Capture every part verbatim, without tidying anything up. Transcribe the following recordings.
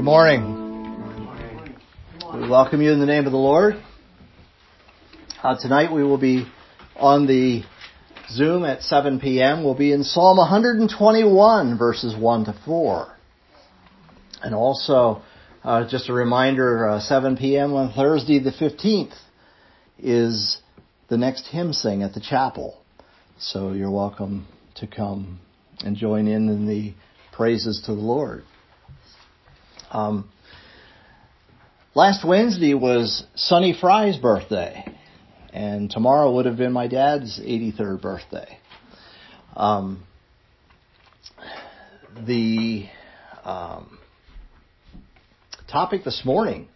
morning. We welcome you in the name of the Lord. Uh, tonight we will be on the Zoom at seven p.m. We'll be in Psalm one twenty-one, verses one to four. And also, uh, just a reminder, uh, seven p.m. on Thursday the fifteenth is the next hymn sing at the chapel. So you're welcome to come and join in in the praises to the Lord. Um, last Wednesday was Sonny Fry's birthday, and tomorrow would have been my dad's eighty-third birthday. Um, the um, topic this morning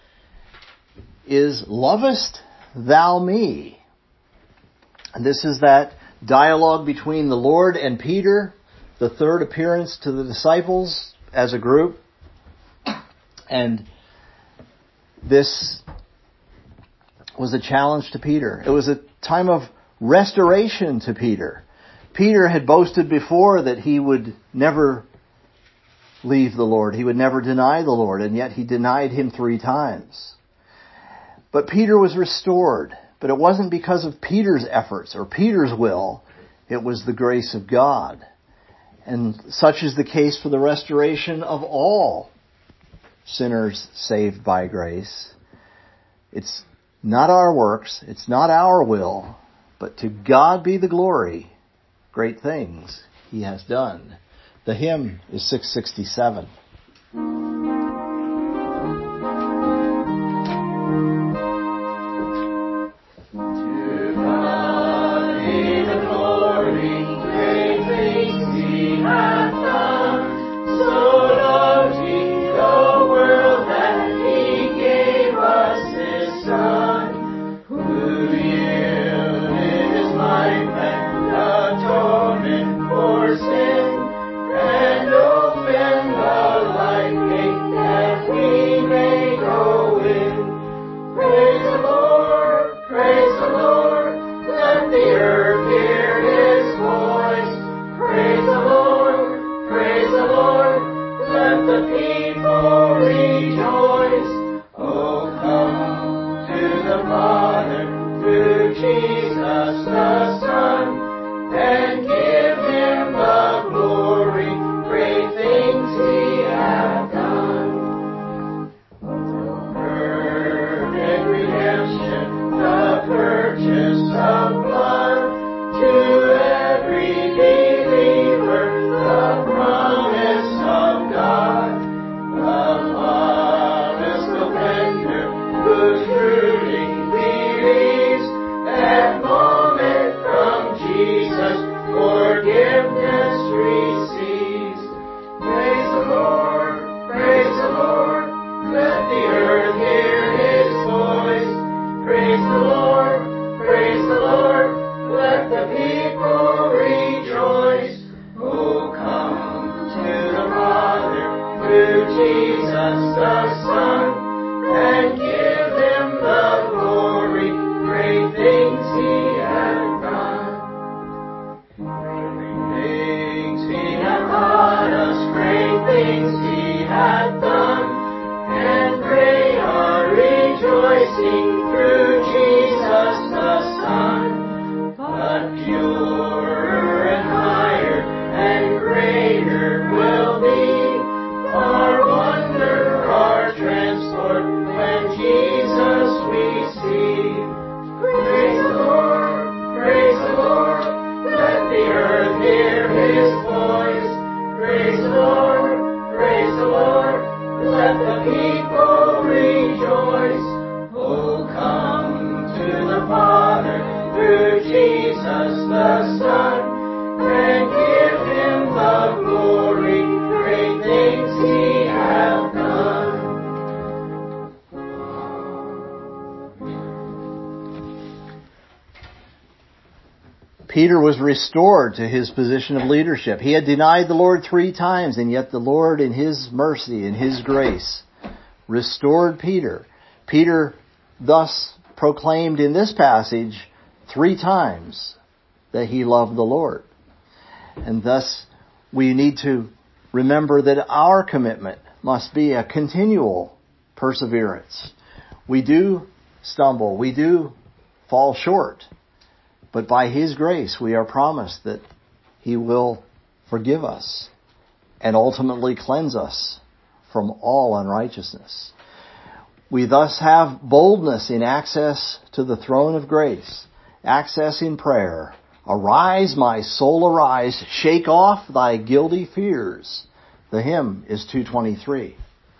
is Lovest Thou Me? And this is that dialogue between the Lord and Peter, the third appearance to the disciples as a group. And this was a challenge to Peter. It was a time of restoration to Peter. Peter had boasted before that he would never leave the Lord. He would never deny the Lord, and yet he denied him three times. But Peter was restored. But it wasn't because of Peter's efforts or Peter's will. It was the grace of God. And such is the case for the restoration of all sinners saved by grace. It's not our works, it's not our will, but to God be the glory, great things He has done. The hymn is six sixty-seven. Peter was restored to his position of leadership. He had denied the Lord three times, and yet the Lord, in His mercy and His grace, restored Peter. Peter thus proclaimed in this passage three times that he loved the Lord. And thus we need to remember that our commitment must be a continual perseverance. We do stumble. We do fall short. But by His grace, we are promised that He will forgive us and ultimately cleanse us from all unrighteousness. We thus have boldness in access to the throne of grace, access in prayer. Arise, my soul, arise, shake off thy guilty fears. The hymn is two twenty-three.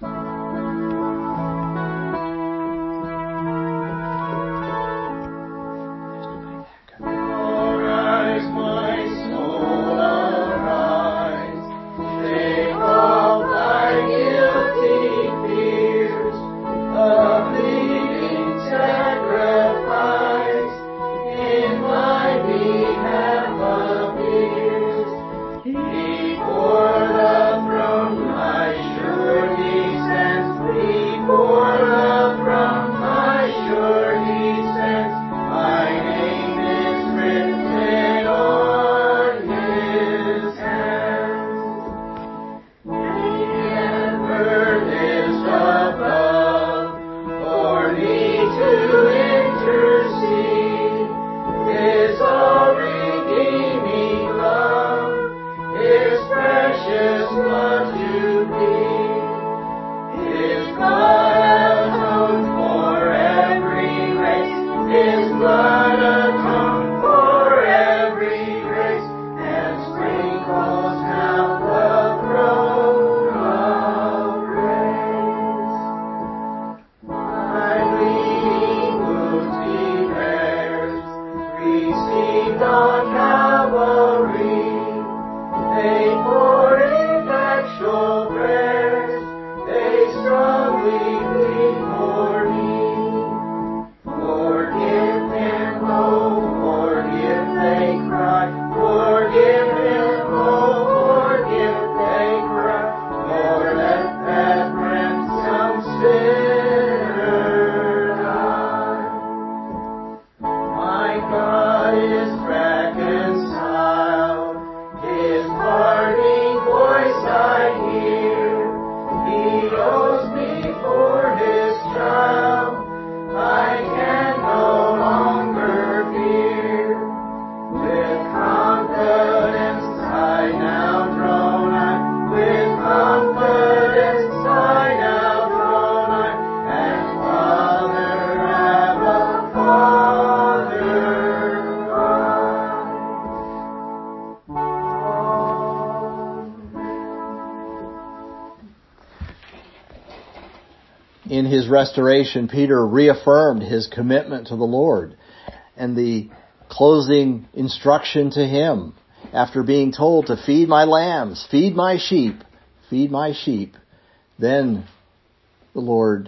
In his restoration, Peter reaffirmed his commitment to the Lord. And the closing instruction to him, after being told to feed my lambs, feed my sheep, feed my sheep, then the Lord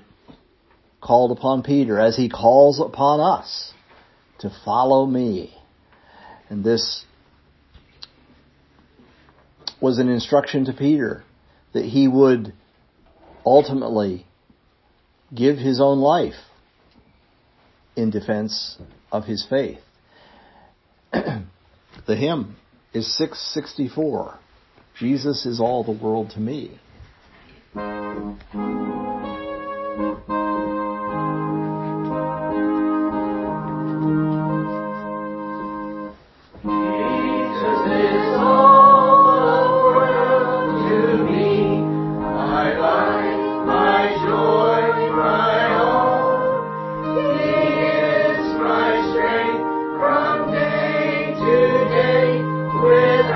called upon Peter, as He calls upon us, to follow me. And this was an instruction to Peter that he would ultimately give his own life in defense of his faith. The hymn is six sixty-four. Jesus is all the world to me.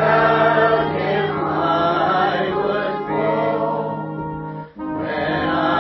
Without Him I would fall. When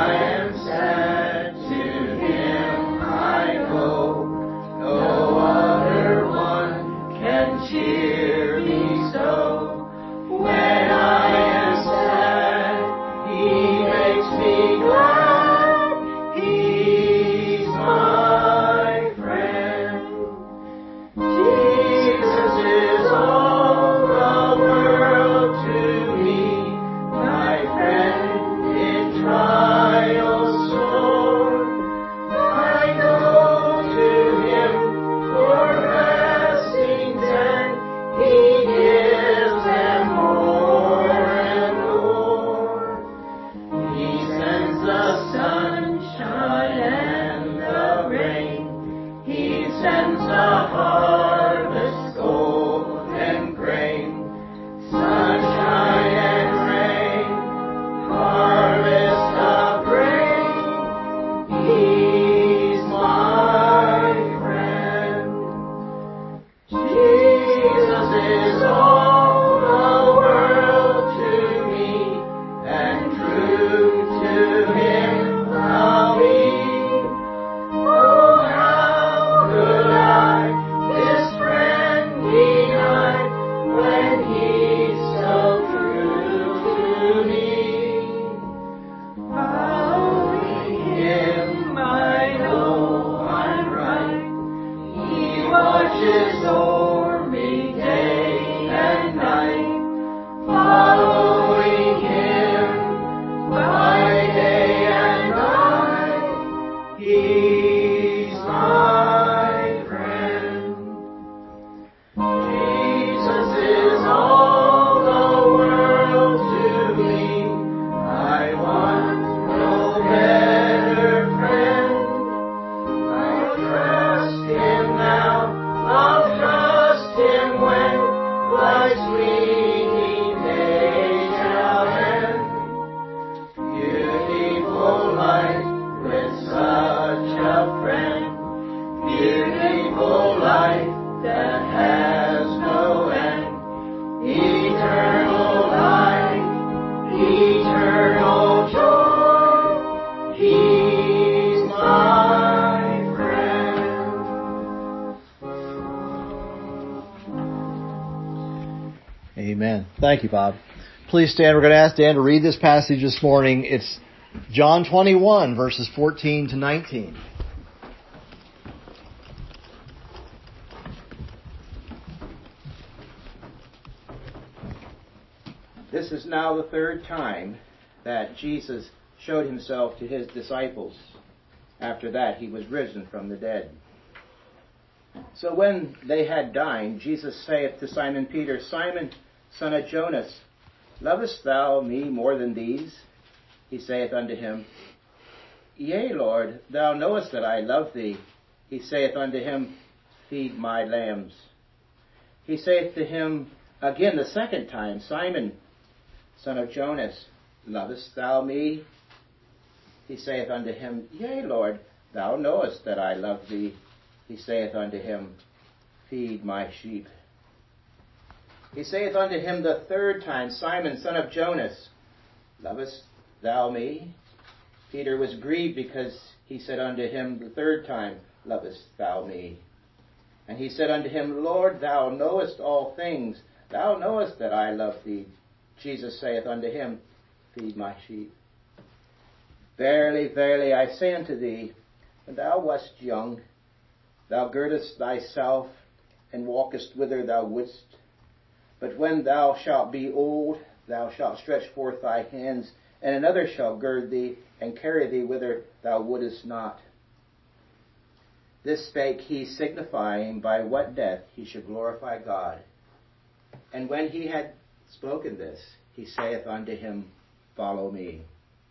Thank you, Bob. Please stand. We're going to ask Dan to read this passage this morning. It's John twenty-one, verses fourteen to nineteen. This is now the third time that Jesus showed himself to his disciples. After that, he was risen from the dead. So when they had dined, Jesus saith to Simon Peter, Simon, son of Jonas, lovest thou me more than these? He saith unto him, Yea, Lord, thou knowest that I love thee. He saith unto him, Feed my lambs. He saith to him again the second time, Simon, son of Jonas, lovest thou me? He saith unto him, Yea, Lord, thou knowest that I love thee. He saith unto him, Feed my sheep. He saith unto him the third time, Simon, son of Jonas, lovest thou me? Peter was grieved because he said unto him the third time, Lovest thou me? And he said unto him, Lord, thou knowest all things. Thou knowest that I love thee. Jesus saith unto him, Feed my sheep. Verily, verily, I say unto thee, when thou wast young, thou girdest thyself and walkest whither thou wouldst. But when thou shalt be old, thou shalt stretch forth thy hands, and another shall gird thee and carry thee whither thou wouldest not. This spake he, signifying by what death he should glorify God. And when he had spoken this, he saith unto him, Follow me.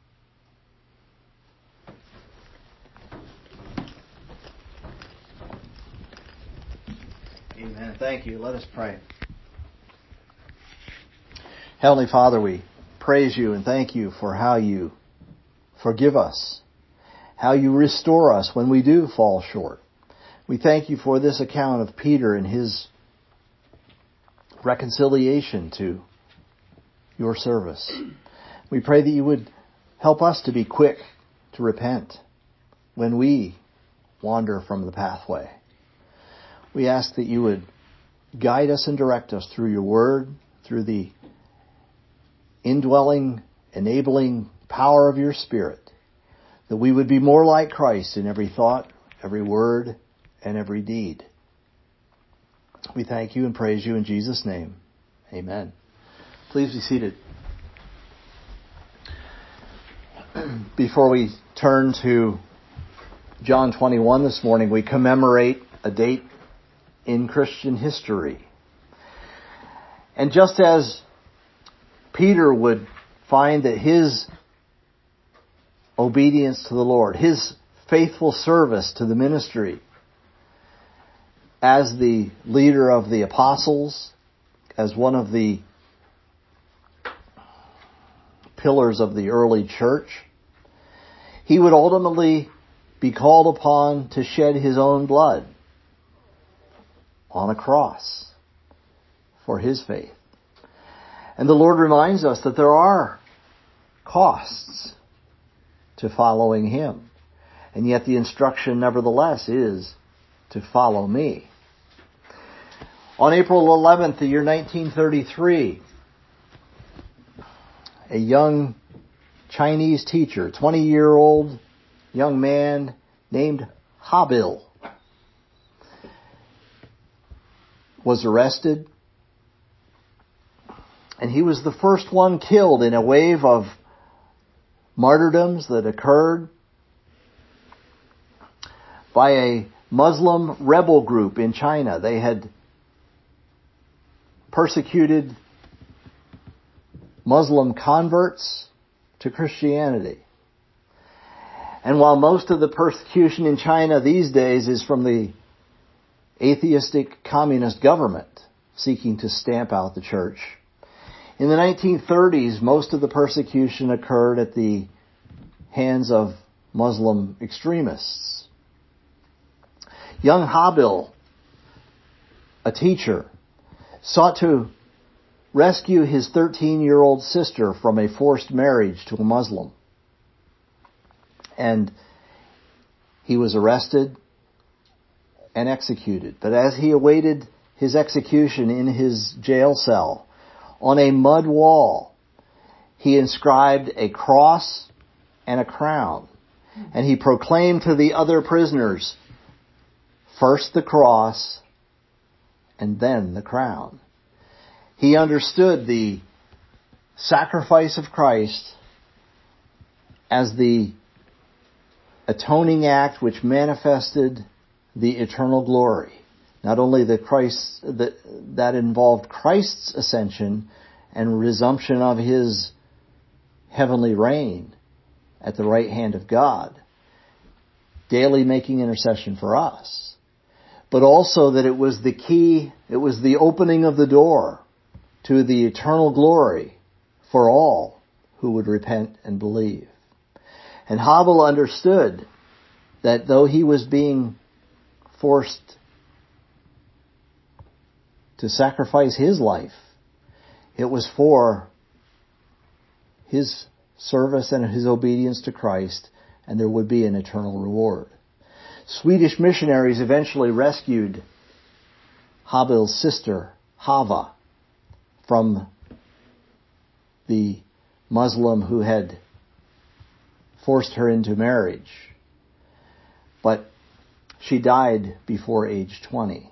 Amen. Thank you. Let us pray. Heavenly Father, we praise you and thank you for how you forgive us, how you restore us when we do fall short. We thank you for this account of Peter and his reconciliation to your service. We pray that you would help us to be quick to repent when we wander from the pathway. We ask that you would guide us and direct us through your word, through the indwelling, enabling power of your Spirit, that we would be more like Christ in every thought, every word, and every deed. We thank you and praise you in Jesus' name. Amen. Please be seated. Before we turn to John twenty-one this morning, we commemorate a date in Christian history. And just as Peter would find that his obedience to the Lord, his faithful service to the ministry as the leader of the apostles, as one of the pillars of the early church, he would ultimately be called upon to shed his own blood on a cross for his faith. And the Lord reminds us that there are costs to following him. And yet the instruction nevertheless is to follow me. On April eleventh, the year nineteen thirty-three, a young Chinese teacher, twenty-year-old young man named Habil, was arrested. And he was the first one killed in a wave of martyrdoms that occurred by a Muslim rebel group in China. They had persecuted Muslim converts to Christianity. And while most of the persecution in China these days is from the atheistic communist government seeking to stamp out the church, in the nineteen thirties, most of the persecution occurred at the hands of Muslim extremists. Young Habil, a teacher, sought to rescue his thirteen-year-old sister from a forced marriage to a Muslim. And he was arrested and executed. But as he awaited his execution in his jail cell, on a mud wall, he inscribed a cross and a crown. And he proclaimed to the other prisoners, first the cross and then the crown. He understood the sacrifice of Christ as the atoning act which manifested the eternal glory. Not only the Christ that, that involved Christ's ascension and resumption of his heavenly reign at the right hand of God, daily making intercession for us, but also that it was the key, it was the opening of the door to the eternal glory for all who would repent and believe. And Havel understood that though he was being forced to sacrifice his life, it was for his service and his obedience to Christ, and there would be an eternal reward. Swedish missionaries eventually rescued Havel's sister, Hava, from the Muslim who had forced her into marriage. But she died before age twenty.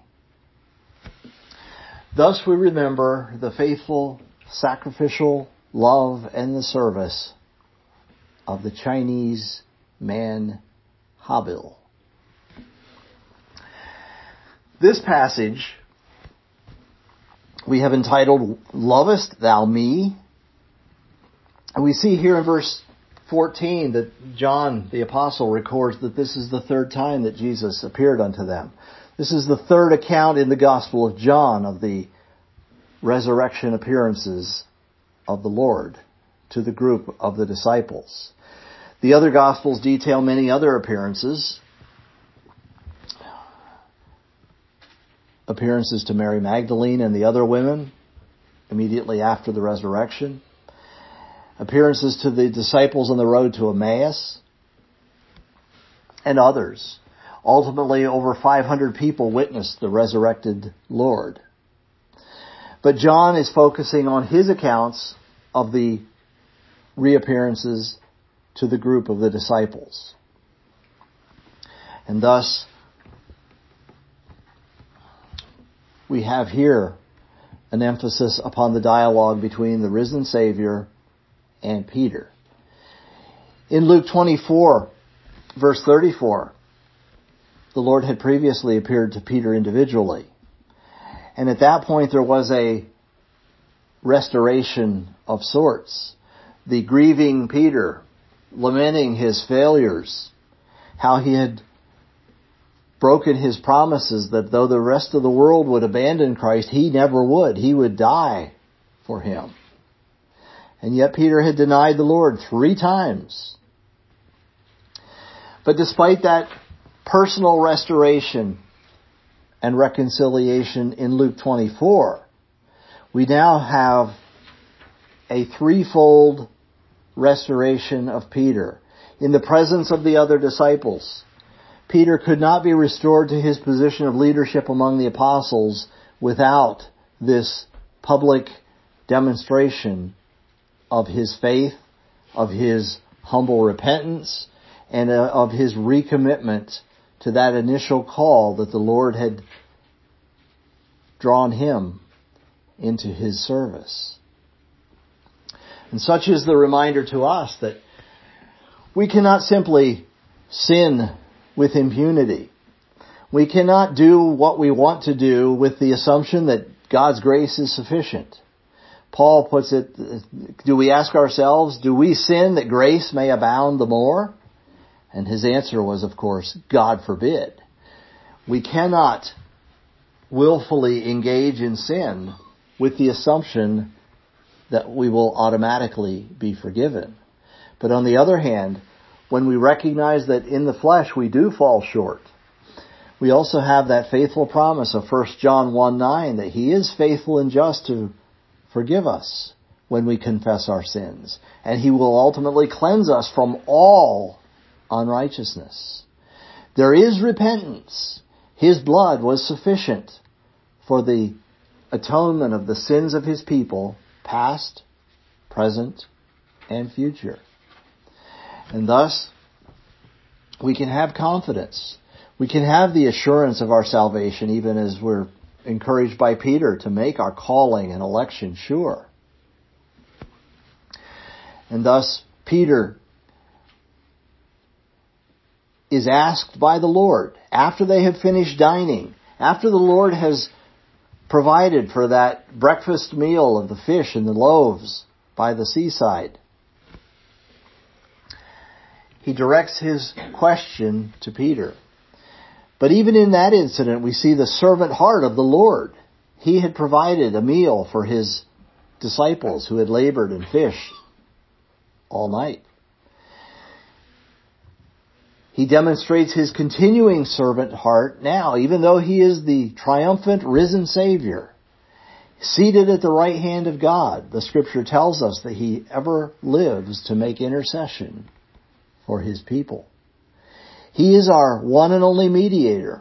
Thus we remember the faithful, sacrificial love and the service of the Chinese man Havel. This passage we have entitled, Lovest Thou Me? And we see here in verse fourteen that John the Apostle records that this is the third time that Jesus appeared unto them. This is the third account in the Gospel of John of the resurrection appearances of the Lord to the group of the disciples. The other Gospels detail many other appearances. Appearances to Mary Magdalene and the other women immediately after the resurrection. Appearances to the disciples on the road to Emmaus. And others. Ultimately, over five hundred people witnessed the resurrected Lord. But John is focusing on his accounts of the reappearances to the group of the disciples. And thus, we have here an emphasis upon the dialogue between the risen Savior and Peter. In Luke twenty-four, verse thirty-four, the Lord had previously appeared to Peter individually. And at that point there was a restoration of sorts. The grieving Peter, lamenting his failures, how he had broken his promises that though the rest of the world would abandon Christ, he never would. He would die for him. And yet Peter had denied the Lord three times. But despite that personal restoration and reconciliation in Luke twenty-four, we now have a threefold restoration of Peter. In the presence of the other disciples, Peter could not be restored to his position of leadership among the apostles without this public demonstration of his faith, of his humble repentance, and of his recommitment to that initial call that the Lord had drawn him into his service. And such is the reminder to us that we cannot simply sin with impunity. We cannot do what we want to do with the assumption that God's grace is sufficient. Paul puts it, do we ask ourselves, do we sin that grace may abound the more? And his answer was, of course, God forbid. We cannot willfully engage in sin with the assumption that we will automatically be forgiven. But on the other hand, when we recognize that in the flesh we do fall short, we also have that faithful promise of First John one nine that He is faithful and just to forgive us when we confess our sins. And He will ultimately cleanse us from all unrighteousness. There is repentance. His blood was sufficient for the atonement of the sins of His people past, present, and future. And thus, we can have confidence. We can have the assurance of our salvation, even as we're encouraged by Peter to make our calling and election sure. And thus, Peter is asked by the Lord, after they have finished dining, after the Lord has provided for that breakfast meal of the fish and the loaves by the seaside, he directs his question to Peter. But even in that incident, we see the servant heart of the Lord. He had provided a meal for his disciples who had labored and fished all night. He demonstrates his continuing servant heart now, even though he is the triumphant risen Savior, seated at the right hand of God. The Scripture tells us that he ever lives to make intercession for his people. He is our one and only mediator,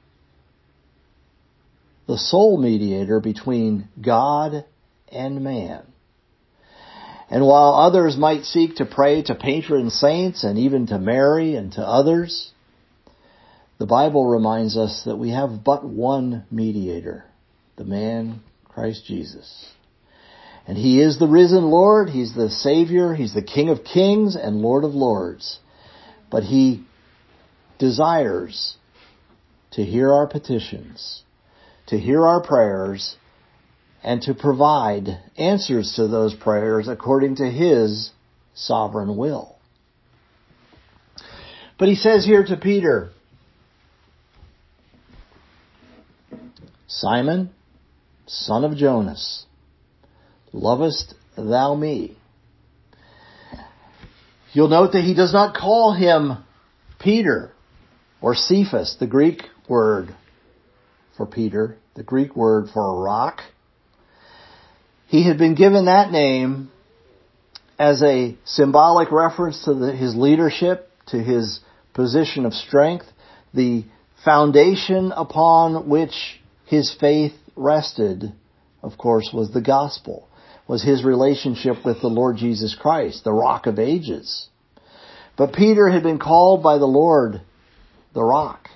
the sole mediator between God and man. And while others might seek to pray to patron saints and even to Mary and to others, the Bible reminds us that we have but one mediator, the man Christ Jesus. And he is the risen Lord, he's the Savior, he's the King of kings and Lord of lords. But he desires to hear our petitions, to hear our prayers, and to provide answers to those prayers according to his sovereign will. But he says here to Peter, Simon, son of Jonas, lovest thou me? You'll note that he does not call him Peter or Cephas, the Greek word for Peter, the Greek word for a rock. He had been given that name as a symbolic reference to the, his leadership, to his position of strength, the foundation upon which his faith rested, of course, was the gospel, was his relationship with the Lord Jesus Christ, the Rock of Ages. But Peter had been called by the Lord the Rock.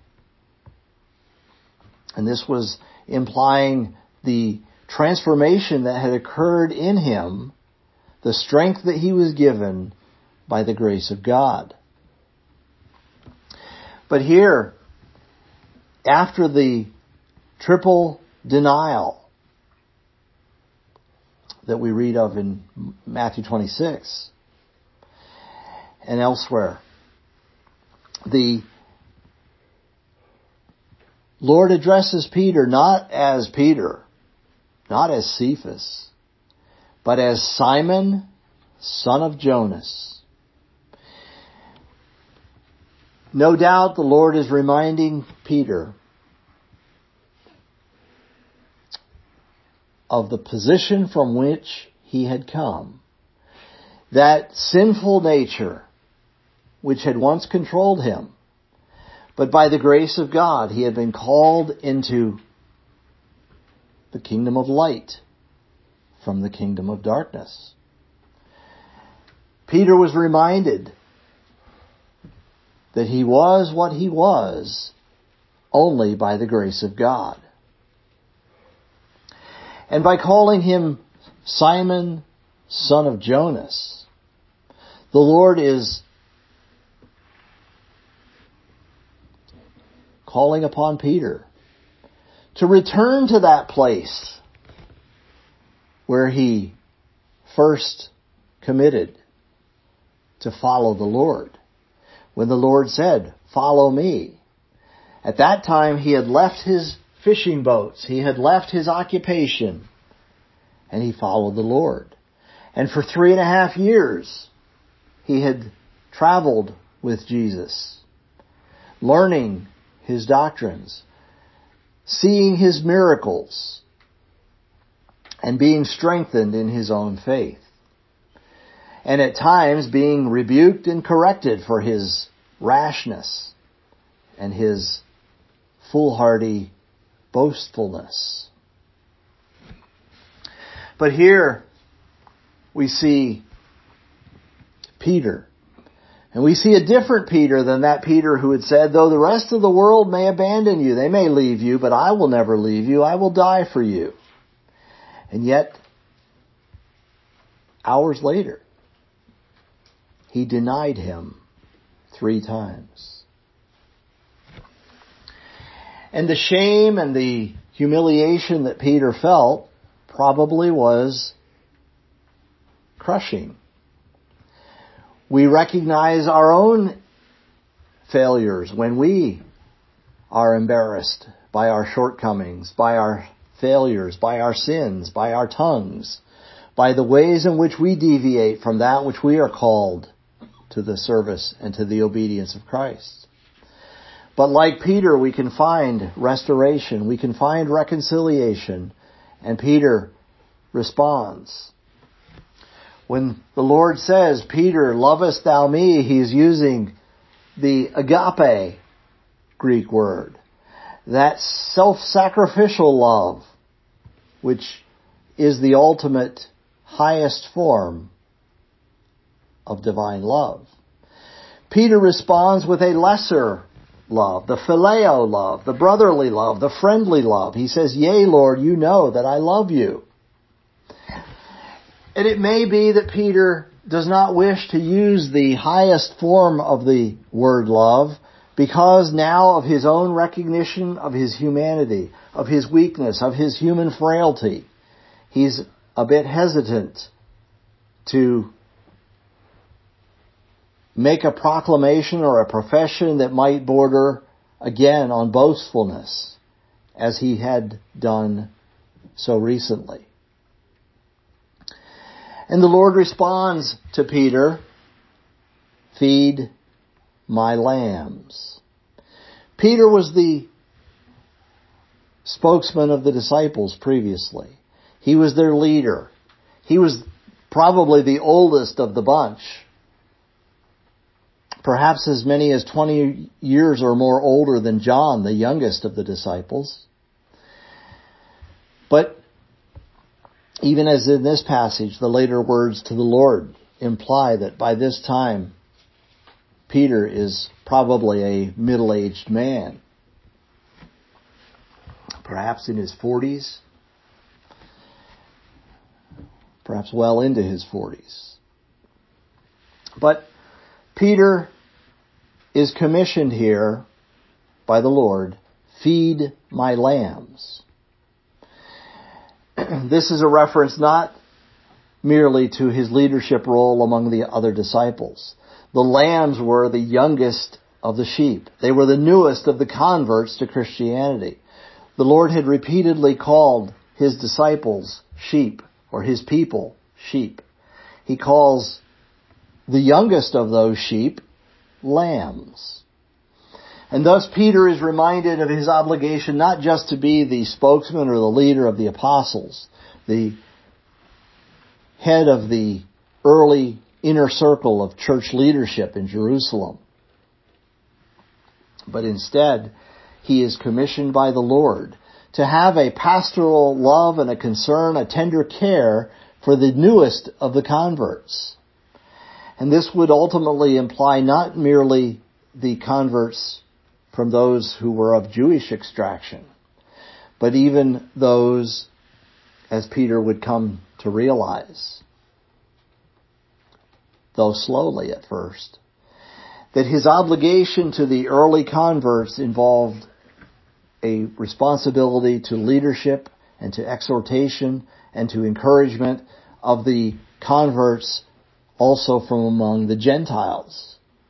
And this was implying the transformation that had occurred in him, the strength that he was given by the grace of God. But here, after the triple denial that we read of in Matthew twenty-six and elsewhere, the Lord addresses Peter not as Peter, not as Cephas, but as Simon, son of Jonas. No doubt the Lord is reminding Peter of the position from which he had come. That sinful nature which had once controlled him, but by the grace of God he had been called into the kingdom of light from the kingdom of darkness. Peter was reminded that he was what he was only by the grace of God. And by calling him Simon, son of Jonas, the Lord is calling upon Peter to return to that place where he first committed to follow the Lord. When the Lord said, "Follow me." At that time he had left his fishing boats, he had left his occupation, and he followed the Lord. And for three and a half years he had traveled with Jesus, learning his doctrines, seeing his miracles, and being strengthened in his own faith. And at times being rebuked and corrected for his rashness and his foolhardy boastfulness. But here we see Peter. And we see a different Peter than that Peter who had said, though the rest of the world may abandon you, they may leave you, but I will never leave you. I will die for you. And yet, hours later, he denied him three times. And the shame and the humiliation that Peter felt probably was crushing. We recognize our own failures when we are embarrassed by our shortcomings, by our failures, by our sins, by our tongues, by the ways in which we deviate from that which we are called to the service and to the obedience of Christ. But like Peter, we can find restoration, we can find reconciliation, and Peter responds. When the Lord says, Peter, lovest thou me, he's using the agape Greek word. That self-sacrificial love, which is the ultimate, highest form of divine love. Peter responds with a lesser love, the phileo love, the brotherly love, the friendly love. He says, yea, Lord, you know that I love you. And it may be that Peter does not wish to use the highest form of the word love because now of his own recognition of his humanity, of his weakness, of his human frailty. He's a bit hesitant to make a proclamation or a profession that might border again on boastfulness as he had done so recently. And the Lord responds to Peter, feed my lambs. Peter was the spokesman of the disciples previously. He was their leader. He was probably the oldest of the bunch. Perhaps as many as twenty years or more older than John, the youngest of the disciples. But even as in this passage, the later words to the Lord imply that by this time, Peter is probably a middle-aged man. Perhaps in his forties. Perhaps well into his forties. But Peter is commissioned here by the Lord, feed my lambs. This is a reference not merely to his leadership role among the other disciples. The lambs were the youngest of the sheep. They were the newest of the converts to Christianity. The Lord had repeatedly called his disciples sheep, or his people sheep. He calls the youngest of those sheep lambs. And thus Peter is reminded of his obligation not just to be the spokesman or the leader of the apostles, the head of the early inner circle of church leadership in Jerusalem, but instead he is commissioned by the Lord to have a pastoral love and a concern, a tender care for the newest of the converts. And this would ultimately imply not merely the converts from those who were of Jewish extraction, but even those, as Peter would come to realize, though slowly at first, that his obligation to the early converts involved a responsibility to leadership and to exhortation and to encouragement of the converts also from among the Gentiles.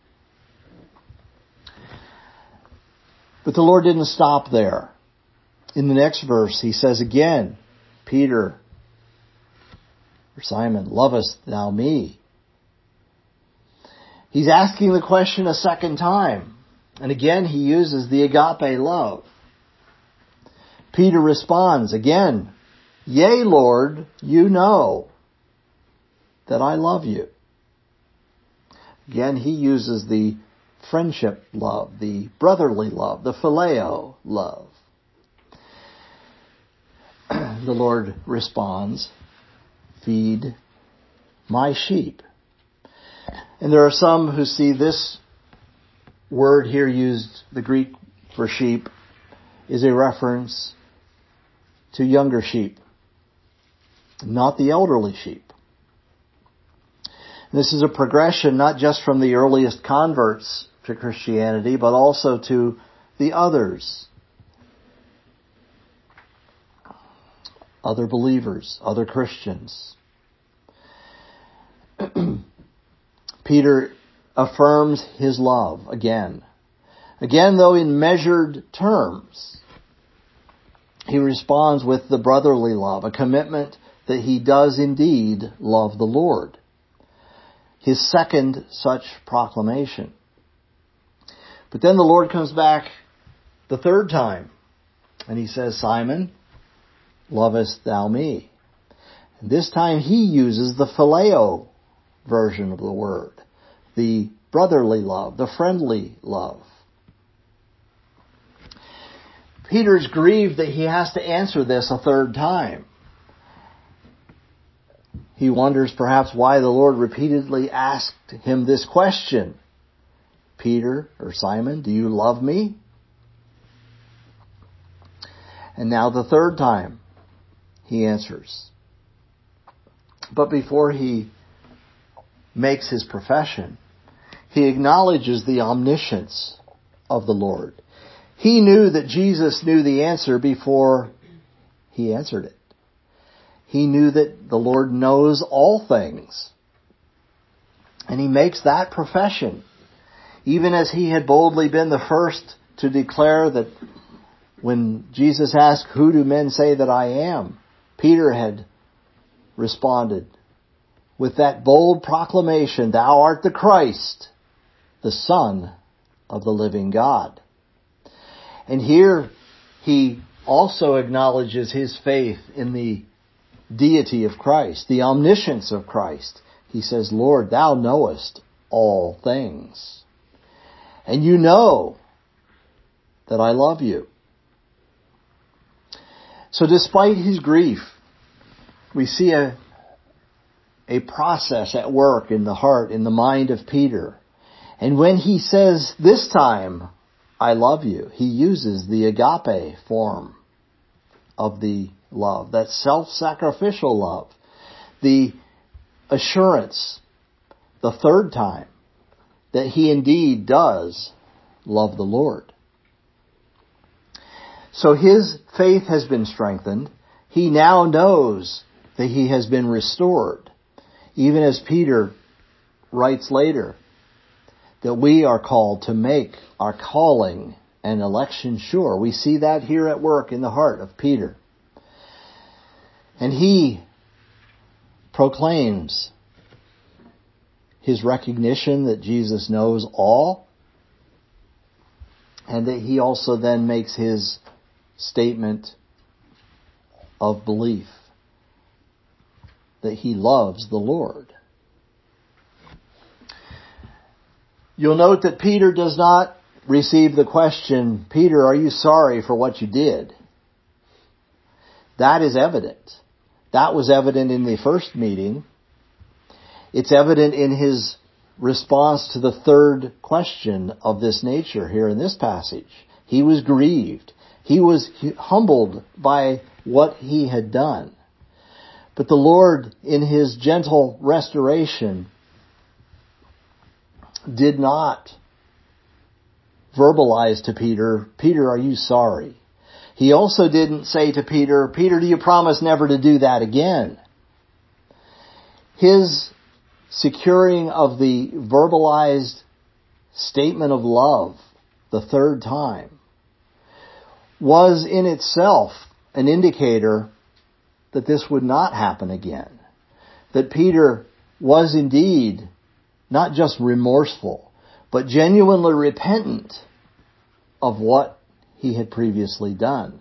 But the Lord didn't stop there. In the next verse, he says again, Peter, or Simon, lovest thou me? He's asking the question a second time. And again, he uses the agape love. Peter responds again, yea, Lord, you know that I love you. Again, he uses the friendship love, the brotherly love, the phileo love. The Lord responds, feed my sheep. And there are some who see this word here used, the Greek for sheep, is a reference to younger sheep, not the elderly sheep. This is a progression not just from the earliest converts to Christianity, but also to the others, other believers, other Christians. Peter affirms his love again. Again, though in measured terms, he responds with the brotherly love, a commitment that he does indeed love the Lord. His second such proclamation. But then the Lord comes back the third time, and he says, Simon, lovest thou me? And this time he uses the phileo version of the word, the brotherly love, the friendly love. Peter's grieved that he has to answer this a third time. He wonders perhaps why the Lord repeatedly asked him this question. Peter, or Simon, do you love me? And now the third time he answers. But before he makes his profession, he acknowledges the omniscience of the Lord. He knew that Jesus knew the answer before he answered it. He knew that the Lord knows all things. And he makes that profession, even as he had boldly been the first to declare that when Jesus asked, who do men say that I am? Peter had responded with that bold proclamation, thou art the Christ, the Son of the living God. And here he also acknowledges his faith in the deity of Christ, the omniscience of Christ. He says, Lord, thou knowest all things. And you know that I love you. So despite his grief, we see a, a process at work in the heart, in the mind of Peter. And when he says this time, I love you, he uses the agape form of the love, that self-sacrificial love, the assurance, the third time, that he indeed does love the Lord. So his faith has been strengthened. He now knows that he has been restored. Even as Peter writes later, that we are called to make our calling and election sure. We see that here at work in the heart of Peter. And he proclaims his recognition that Jesus knows all, and that he also then makes his statement of belief that he loves the Lord. You'll note that Peter does not receive the question, Peter, are you sorry for what you did? That is evident. That was evident in the first meeting. It's evident in his response to the third question of this nature here in this passage. He was grieved. He was humbled by what he had done. But the Lord, in his gentle restoration, did not verbalize to Peter, Peter, are you sorry? He also didn't say to Peter, Peter, do you promise never to do that again? His securing of the verbalized statement of love the third time was in itself an indicator that this would not happen again. That Peter was indeed not just remorseful, but genuinely repentant of what he had previously done.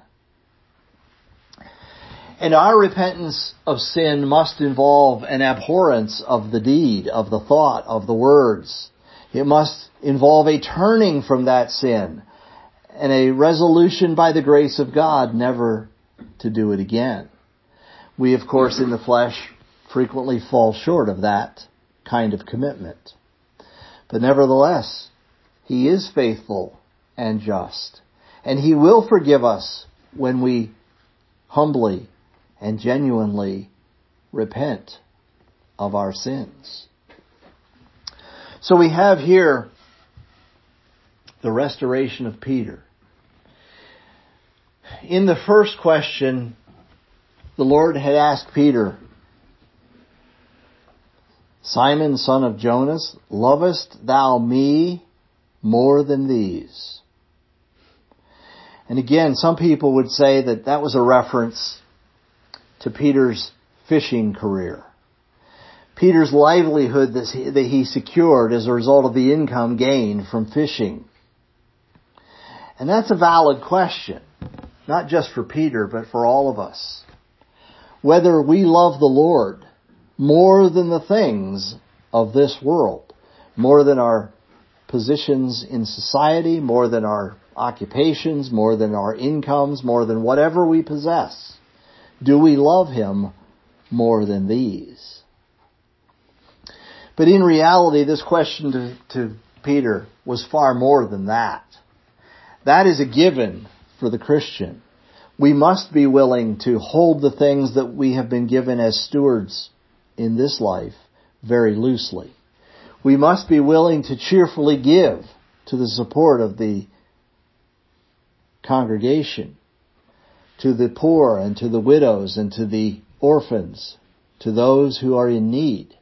And our repentance of sin must involve an abhorrence of the deed, of the thought, of the words. It must involve a turning from that sin and a resolution by the grace of God never to do it again. We, of course, in the flesh frequently fall short of that kind of commitment. But nevertheless, He is faithful and just, and He will forgive us when we humbly and genuinely repent of our sins. So we have here the restoration of Peter. In the first question, the Lord had asked Peter, Simon, son of Jonas, lovest thou me more than these? And again, some people would say that that was a reference to Peter's fishing career. Peter's livelihood that he, that he secured as a result of the income gained from fishing. And that's a valid question, not just for Peter, but for all of us. Whether we love the Lord more than the things of this world, more than our positions in society, more than our occupations, more than our incomes, more than whatever we possess. Do we love Him more than these? But in reality, this question to, to Peter was far more than that. That is a given for the Christian. We must be willing to hold the things that we have been given as stewards in this life very loosely. We must be willing to cheerfully give to the support of the congregation, to the poor and to the widows and to the orphans, to those who are in need.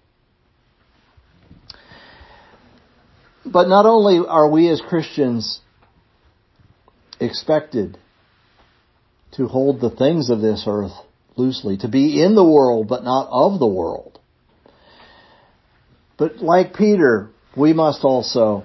But not only are we as Christians expected to hold the things of this earth loosely, to be in the world but not of the world, but like Peter, we must also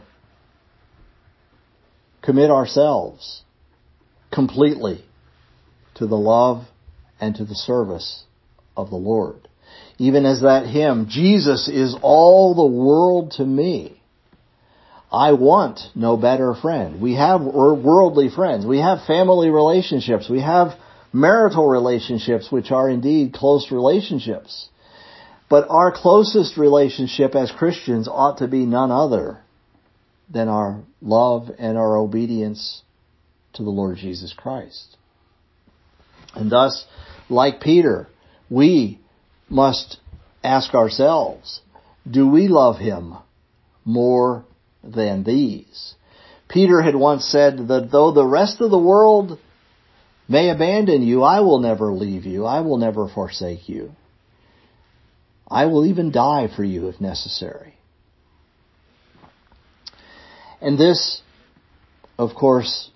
commit ourselves completely to the love and to the service of the Lord. Even as that hymn, Jesus is all the world to me. I want no better friend. We have worldly friends. We have family relationships. We have marital relationships, which are indeed close relationships. But our closest relationship as Christians ought to be none other than our love and our obedience to the Lord Jesus Christ. And thus, like Peter, we must ask ourselves, do we love Him more than these? Peter had once said that though the rest of the world may abandon you, I will never leave you. I will never forsake you. I will even die for you if necessary. And this, of course,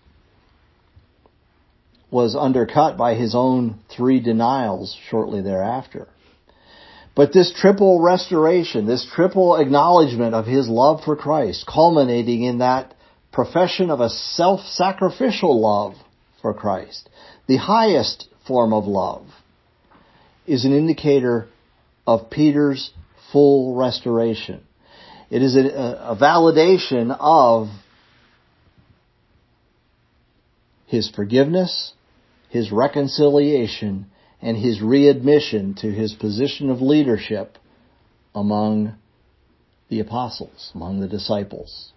was undercut by his own three denials shortly thereafter. But this triple restoration, this triple acknowledgement of his love for Christ, culminating in that profession of a self-sacrificial love for Christ, the highest form of love, is an indicator of Peter's full restoration. It is a, a validation of his forgiveness, his reconciliation, and his readmission to his position of leadership among the apostles, among the disciples.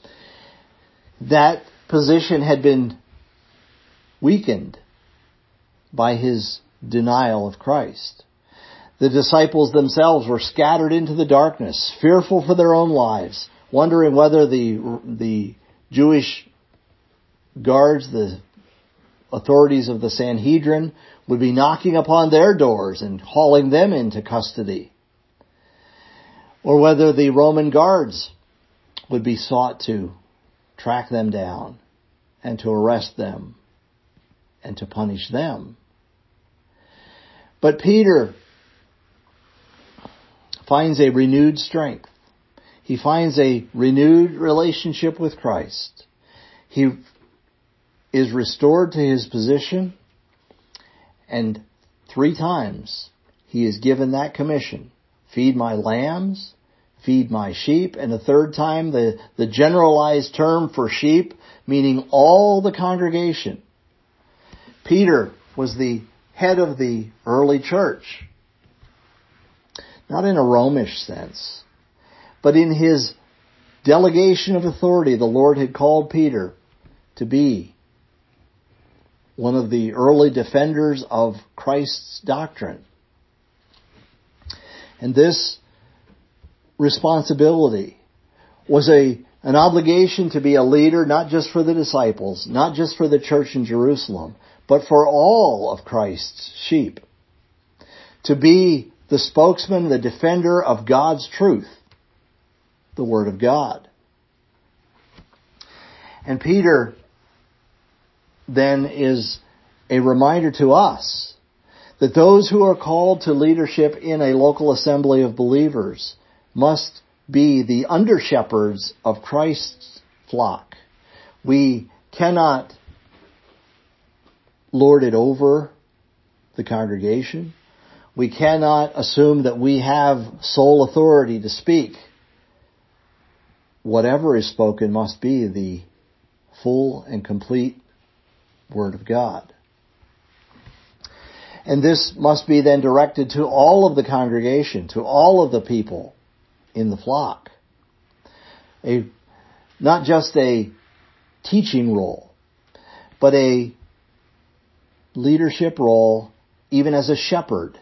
That position had been weakened by his denial of Christ. The disciples themselves were scattered into the darkness, fearful for their own lives, wondering whether the, the Jewish guards, the authorities of the Sanhedrin, would be knocking upon their doors and hauling them into custody, or whether the Roman guards would be sought to track them down and to arrest them and to punish them. But Peter finds a renewed strength. He finds a renewed relationship with Christ. He is restored to his position, and three times he is given that commission. Feed my lambs, feed my sheep, and a third time the, the generalized term for sheep, meaning all the congregation. Peter was the head of the early church. not in a Romish sense, but in his delegation of authority. The Lord had called Peter to be one of the early defenders of Christ's doctrine. And this responsibility was a an obligation to be a leader, not just for the disciples, not just for the church in Jerusalem, but for all of Christ's sheep. To be the spokesman, the defender of God's truth, the Word of God. And Peter then is a reminder to us that those who are called to leadership in a local assembly of believers must be the under-shepherds of Christ's flock. We cannot lord it over the congregation. We cannot assume that we have sole authority to speak. Whatever is spoken must be the full and complete Word of God. And this must be then directed to all of the congregation, to all of the people in the flock. A, not just a teaching role, but a leadership role even as a shepherd.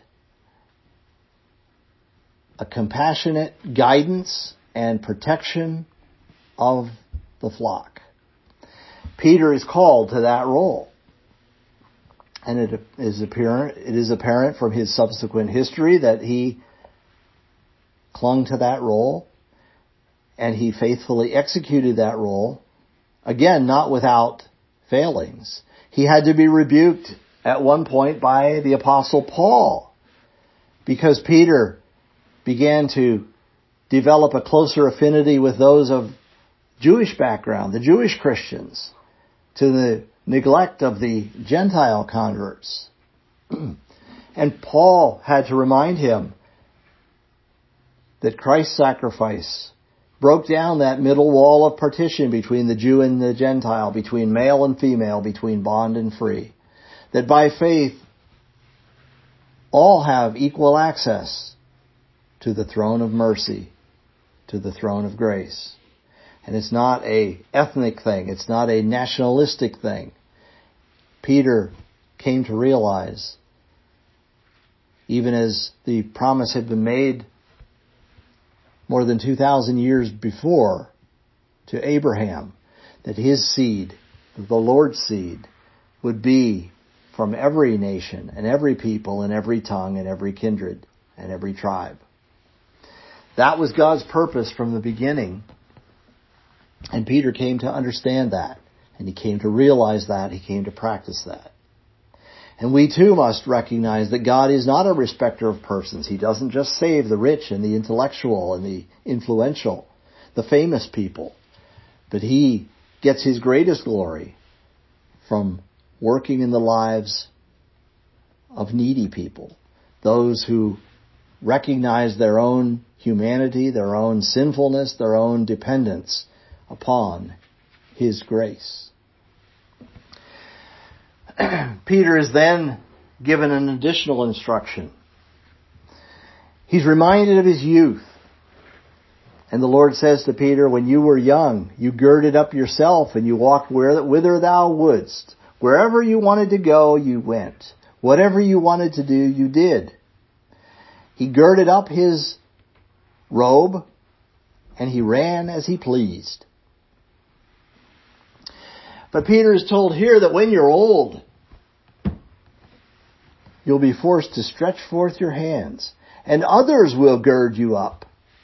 A compassionate guidance and protection of the flock. Peter is called to that role. And it is apparent, it is apparent from his subsequent history that he clung to that role, and he faithfully executed that role, again, not without failings. He had to be rebuked at one point by the Apostle Paul, because Peter began to develop a closer affinity with those of Jewish background, the Jewish Christians, to the neglect of the Gentile converts. And Paul had to remind him that Christ's sacrifice broke down that middle wall of partition between the Jew and the Gentile, between male and female, between bond and free. That by faith, all have equal access to the throne of mercy, to the throne of grace. And it's not a ethnic thing. It's not a nationalistic thing. Peter came to realize, even as the promise had been made more than two thousand years before to Abraham, that his seed, the Lord's seed, would be from every nation and every people and every tongue and every kindred and every tribe. That was God's purpose from the beginning. And Peter came to understand that. And he came to realize that. He came to practice that. And we too must recognize that God is not a respecter of persons. He doesn't just save the rich and the intellectual and the influential, the famous people. But He gets His greatest glory from working in the lives of needy people. Those who recognize their own humanity, their own sinfulness, their own dependence upon His grace. Peter is then given an additional instruction. He's reminded of his youth. And the Lord says to Peter, when you were young, you girded up yourself and you walked where, whither thou wouldst. Wherever you wanted to go, you went. Whatever you wanted to do, you did. He girded up his robe and he ran as he pleased. But Peter is told here that when you're old, you'll be forced to stretch forth your hands, and others will gird you up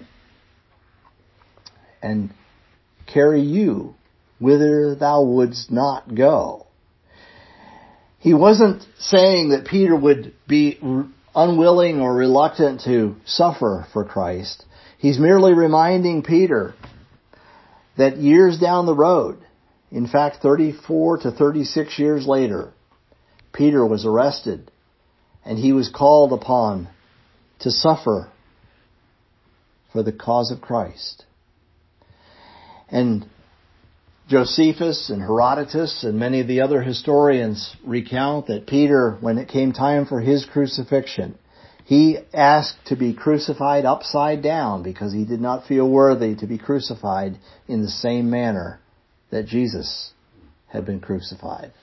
and carry you whither thou wouldst not go. He wasn't saying that Peter would be unwilling or reluctant to suffer for Christ. He's merely reminding Peter that years down the road, in fact, thirty-four to thirty-six years later, Peter was arrested and he was called upon to suffer for the cause of Christ. And Josephus and Herodotus and many of the other historians recount that Peter, when it came time for his crucifixion, he He asked to be crucified upside down because he did not feel worthy to be crucified in the same manner that Jesus had been crucified.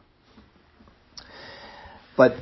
But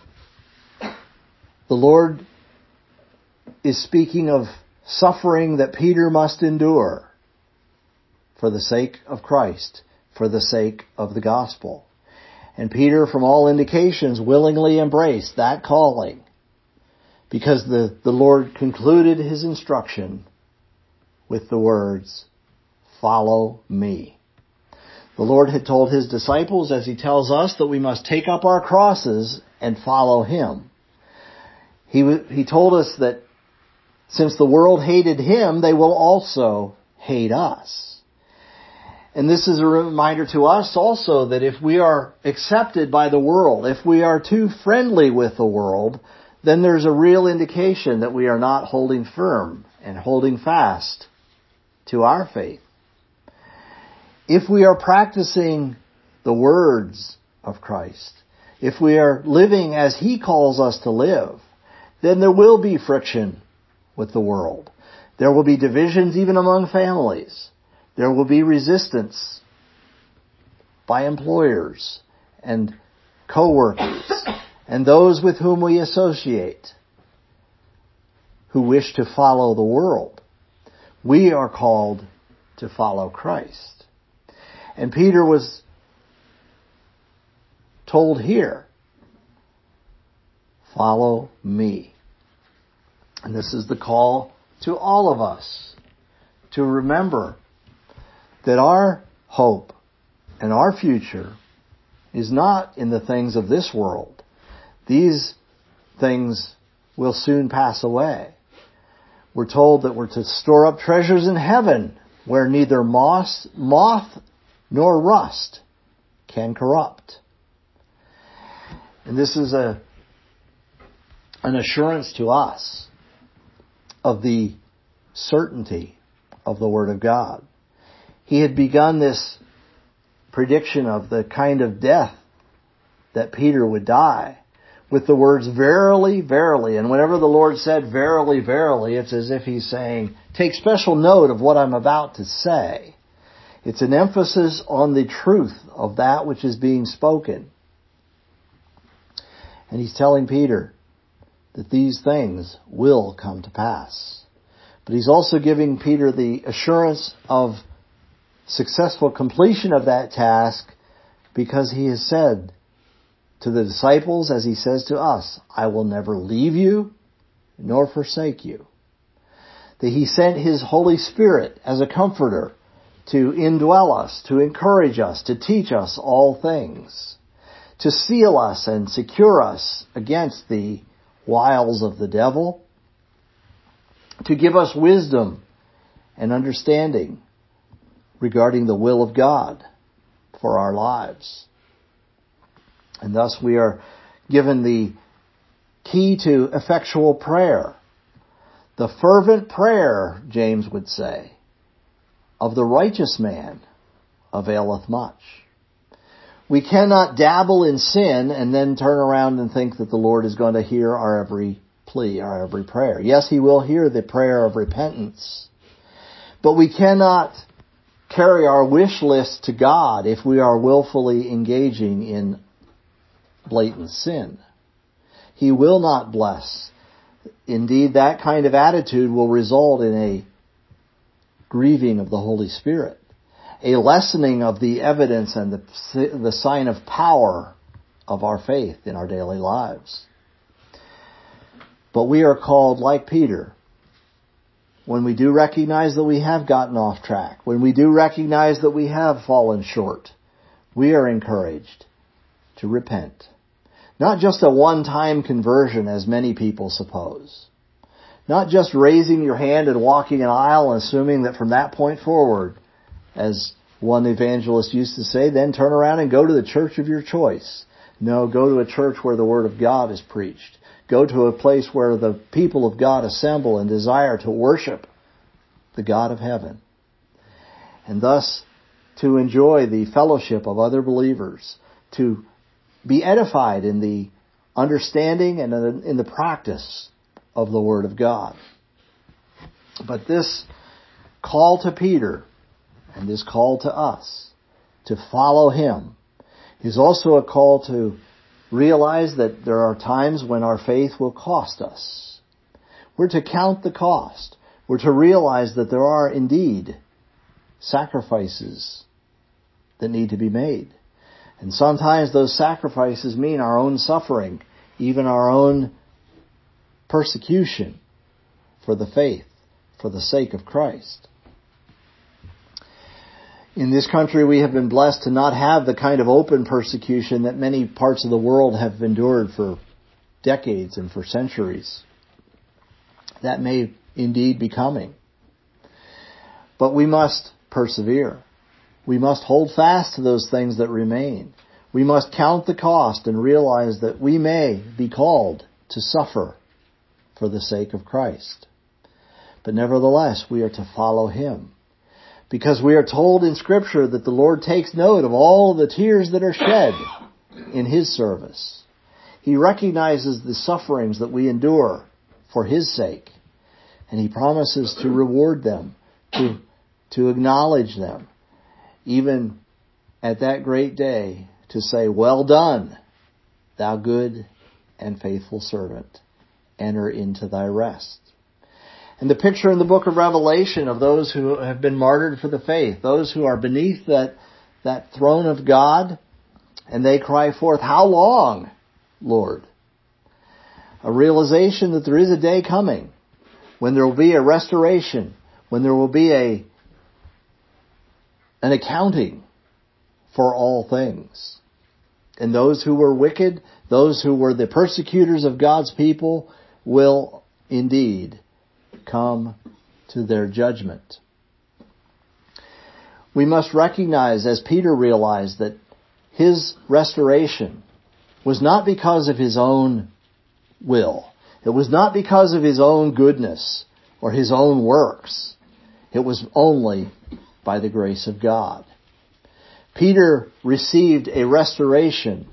the Lord is speaking of suffering that Peter must endure for the sake of Christ, for the sake of the gospel. And Peter, from all indications, willingly embraced that calling because the, the Lord concluded his instruction with the words, "Follow me." The Lord had told his disciples, as he tells us, that we must take up our crosses and follow him. He, he told us that since the world hated him, they will also hate us. And this is a reminder to us also that if we are accepted by the world, if we are too friendly with the world, then there's a real indication that we are not holding firm and holding fast to our faith. If we are practicing the words of Christ, if we are living as he calls us to live, then there will be friction with the world. There will be divisions even among families. There will be resistance by employers and co-workers and those with whom we associate who wish to follow the world. We are called to follow Christ. And Peter was told here, "Follow me." And this is the call to all of us to remember that our hope and our future is not in the things of this world. These things will soon pass away. We're told that we're to store up treasures in heaven where neither moss, moth nor rust can corrupt. And this is a an assurance to us of the certainty of the Word of God. He had begun this prediction of the kind of death that Peter would die with the words, "Verily, verily." And whenever the Lord said, "Verily, verily," it's as if he's saying, take special note of what I'm about to say. It's an emphasis on the truth of that which is being spoken. And he's telling Peter that these things will come to pass. But he's also giving Peter the assurance of successful completion of that task because he has said to the disciples, as he says to us, "I will never leave you nor forsake you." That he sent his Holy Spirit as a comforter to indwell us, to encourage us, to teach us all things, to seal us and secure us against the wiles of the devil, to give us wisdom and understanding regarding the will of God for our lives. And thus we are given the key to effectual prayer. The fervent prayer, James would say, of the righteous man availeth much. We cannot dabble in sin and then turn around and think that the Lord is going to hear our every plea, our every prayer. Yes, he will hear the prayer of repentance. But we cannot carry our wish list to God if we are willfully engaging in blatant sin. He will not bless. Indeed, that kind of attitude will result in a grieving of the Holy Spirit, a lessening of the evidence and the, the sign of power of our faith in our daily lives. But we are called, like Peter, when we do recognize that we have gotten off track, when we do recognize that we have fallen short, we are encouraged to repent. Not just a one-time conversion, as many people suppose. Not just raising your hand and walking an aisle and assuming that from that point forward, as one evangelist used to say, then turn around and go to the church of your choice. No, go to a church where the Word of God is preached. Go to a place where the people of God assemble and desire to worship the God of heaven. And thus to enjoy the fellowship of other believers, to be edified in the understanding and in the practice of the Word of God. But this call to Peter and this call to us to follow him is also a call to realize that there are times when our faith will cost us. We're to count the cost. We're to realize that there are indeed sacrifices that need to be made. And sometimes those sacrifices mean our own suffering, even our own persecution for the faith, for the sake of Christ. In this country, we have been blessed to not have the kind of open persecution that many parts of the world have endured for decades and for centuries. That may indeed be coming. But we must persevere. We must hold fast to those things that remain. We must count the cost and realize that we may be called to suffer for the sake of Christ. But nevertheless, we are to follow him. Because we are told in Scripture that the Lord takes note of all the tears that are shed in his service. He recognizes the sufferings that we endure for his sake. And he promises to reward them, to, to acknowledge them. Even at that great day, to say, "Well done, thou good and faithful servant. Enter into thy rest." And the picture in the book of Revelation of those who have been martyred for the faith, those who are beneath that, that throne of God, and they cry forth, "How long, Lord?" A realization that there is a day coming when there will be a restoration, when there will be a an accounting for all things. And those who were wicked, those who were the persecutors of God's people, will indeed come to their judgment. We must recognize, as Peter realized, that his restoration was not because of his own will. It was not because of his own goodness or his own works. It was only by the grace of God. Peter received a restoration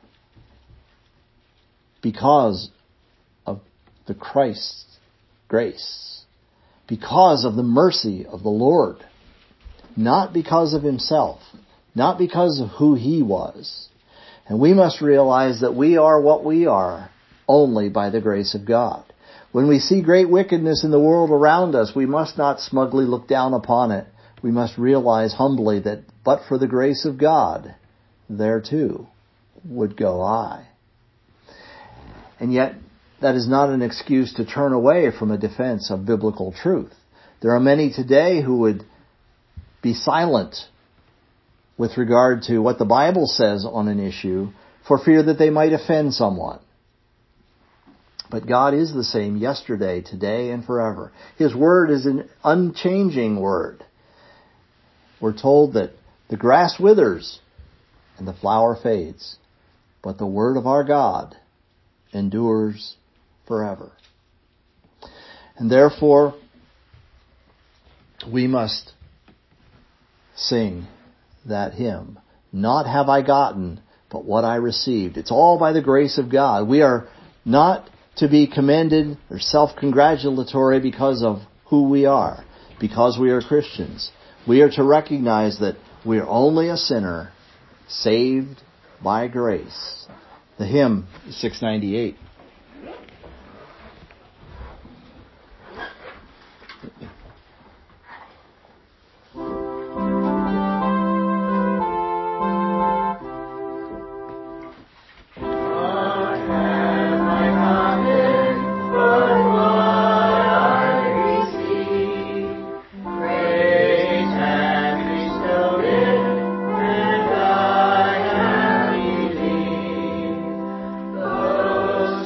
because of the Christ's grace, because of the mercy of the Lord, not because of himself, not because of who he was. And we must realize that we are what we are only by the grace of God. When we see great wickedness in the world around us, we must not smugly look down upon it. We must realize humbly that but for the grace of God, there too would go I. And yet, that is not an excuse to turn away from a defense of biblical truth. There are many today who would be silent with regard to what the Bible says on an issue for fear that they might offend someone. But God is the same yesterday, today, and forever. His word is an unchanging word. We're told that the grass withers and the flower fades, but the word of our God endures forever. And therefore, we must sing that hymn, "Not have I gotten, but what I received." It's all by the grace of God. We are not to be commended or self-congratulatory because of who we are, because we are Christians. We are to recognize that we are only a sinner saved by grace. The hymn is six ninety-eight. Those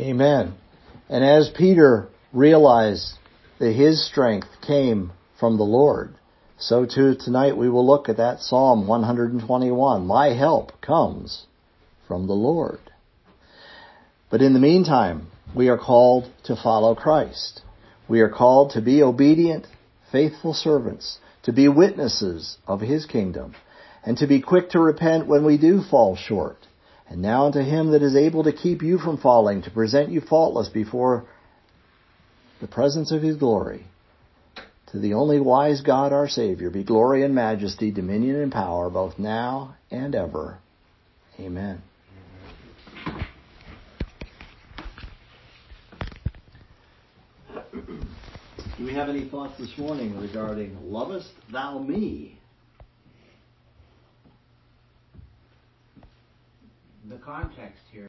Amen. And as Peter realized that his strength came from the Lord, so too tonight we will look at that Psalm one twenty-one. My help comes from the Lord. But in the meantime, we are called to follow Christ. We are called to be obedient, faithful servants, to be witnesses of His kingdom, and to be quick to repent when we do fall short. And now unto Him that is able to keep you from falling, to present you faultless before the presence of His glory, to the only wise God our Savior, be glory and majesty, dominion and power, both now and ever. Amen. Do we have any thoughts this morning regarding lovest thou me? The context here